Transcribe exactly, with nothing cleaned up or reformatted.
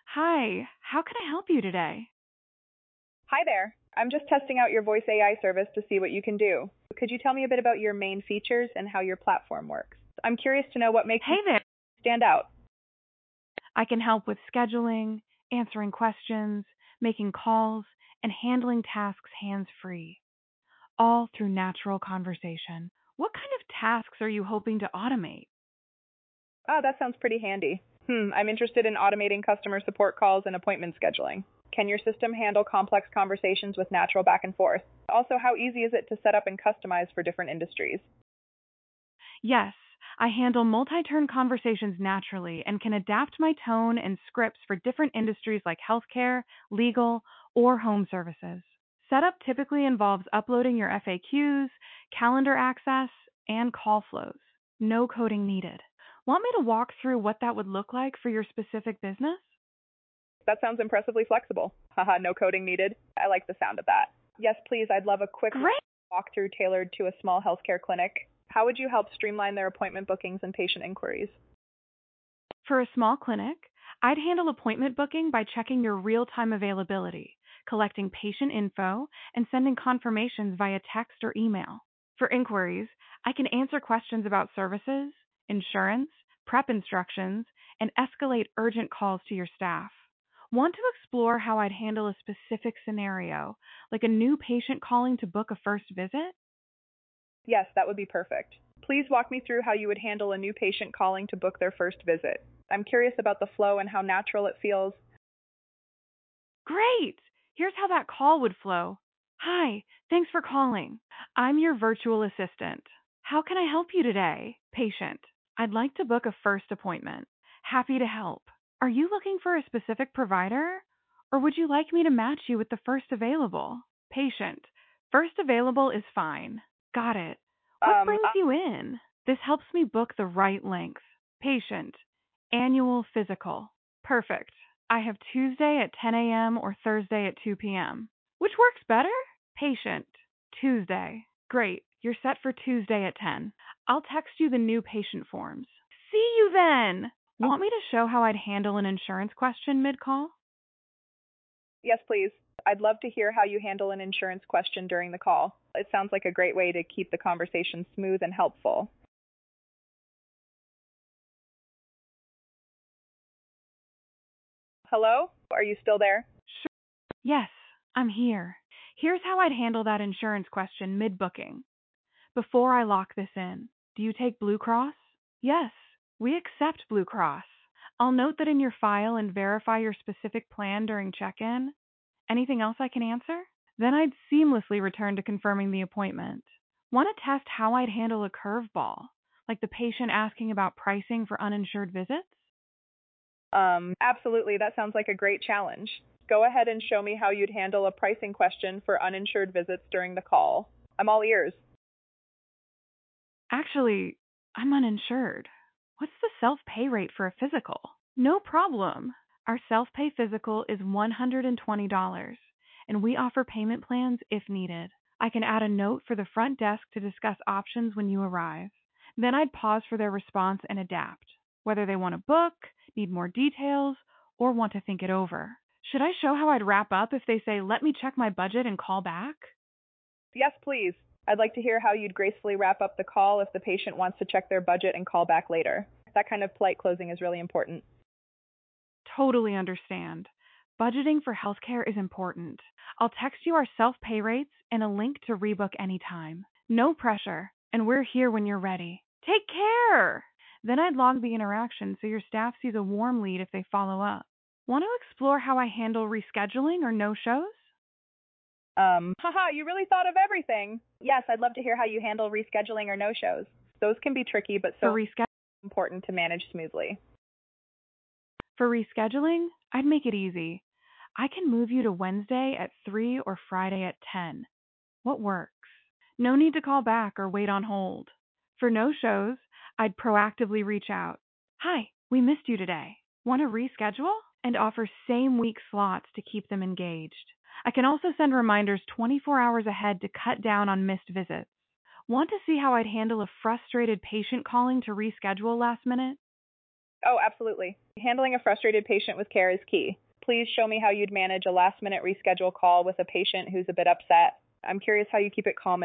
Hi, how can I help you today? Hi there. I'm just testing out your voice A I service to see what you can do. Could you tell me a bit about your main features and how your platform works? I'm curious to know what makes you Hey there. stand out. I can help with scheduling, answering questions, making calls, and handling tasks hands free, all through natural conversation. What kind of tasks are you hoping to automate? Oh, that sounds pretty handy. Hmm, I'm interested in automating customer support calls and appointment scheduling. Can your system handle complex conversations with natural back and forth? Also, how easy is it to set up and customize for different industries? Yes, I handle multi turn conversations naturally and can adapt my tone and scripts for different industries like healthcare, legal, or home services. Setup typically involves uploading your F A Qs, calendar access, and call flows. No coding needed. Want me to walk through what that would look like for your specific business? That sounds impressively flexible. Haha, no coding needed. I like the sound of that. Yes, please, I'd love a quick Great. walkthrough tailored to a small healthcare clinic. How would you help streamline their appointment bookings and patient inquiries? For a small clinic, I'd handle appointment booking by checking your real time availability, collecting patient info, and sending confirmations via text or email. For inquiries, I can answer questions about services, insurance, prep instructions, and escalate urgent calls to your staff. Want to explore how I'd handle a specific scenario, like a new patient calling to book a first visit? Yes, that would be perfect. Please walk me through how you would handle a new patient calling to book their first visit. I'm curious about the flow and how natural it feels. Great! Here's how that call would flow. Hi, thanks for calling. I'm your virtual assistant. How can I help you today? Patient. I'd like to book a first appointment. Happy to help. Are you looking for a specific provider? Or would you like me to match you with the first available? Patient. First available is fine. Got it. What Um, brings you in? This helps me book the right length. Patient. Annual physical. Perfect. I have Tuesday at ten a m or Thursday at two p m. Which works better? Patient. Tuesday. Great. You're set for Tuesday at ten. I'll text you the new patient forms. See you then. Want me to show how I'd handle an insurance question mid call? yes, please. I'd love to hear how you handle an insurance question during the call. It sounds like a great way to keep the conversation smooth and helpful. Hello? Are you still there? Sure. Yes, I'm here. Here's how I'd handle that insurance question mid booking. Before I lock this in, do you take Blue Cross? Yes, we accept Blue Cross. I'll note that in your file and verify your specific plan during check in. Anything else I can answer? Then I'd seamlessly return to confirming the appointment. Want to test how I'd handle a curveball, like the patient asking about pricing for uninsured visits? Um, absolutely. That sounds like a great challenge. Go ahead and show me how you'd handle a pricing question for uninsured visits during the call. I'm all ears. Actually, I'm uninsured. What's the self pay rate for a physical? No problem. Our self pay physical is one hundred twenty dollars and we offer payment plans if needed. I can add a note for the front desk to discuss options when you arrive. Then I'd pause for their response and adapt, whether they want to book, need more details, or want to think it over. Should I show how I'd wrap up if they say, let me check my budget and call back? Yes, please. I'd like to hear how you'd gracefully wrap up the call if the patient wants to check their budget and call back later. That kind of polite closing is really important. Totally understand. Budgeting for healthcare is important. I'll text you our self pay rates and a link to rebook anytime. No pressure, and we're here when you're ready. Take care! Then I'd log the interaction so your staff sees a warm lead if they follow up. Want to explore how I handle rescheduling or no shows? Um, haha, you really thought of everything. Yes, I'd love to hear how you handle rescheduling or no-shows. Those can be tricky, but For so reschedule important to manage smoothly. for rescheduling, I'd make it easy. I can move you to Wednesday at three or Friday at ten. What works? No need to call back or wait on hold. For no shows, I'd proactively reach out. Hi, we missed you today. Want to reschedule? And offer same week slots to keep them engaged. I can also send reminders twenty-four hours ahead to cut down on missed visits. Want to see how I'd handle a frustrated patient calling to reschedule last minute? Oh, absolutely. Handling a frustrated patient with care is key. Please show me how you'd manage a last minute reschedule call with a patient who's a bit upset. I'm curious how you keep it calm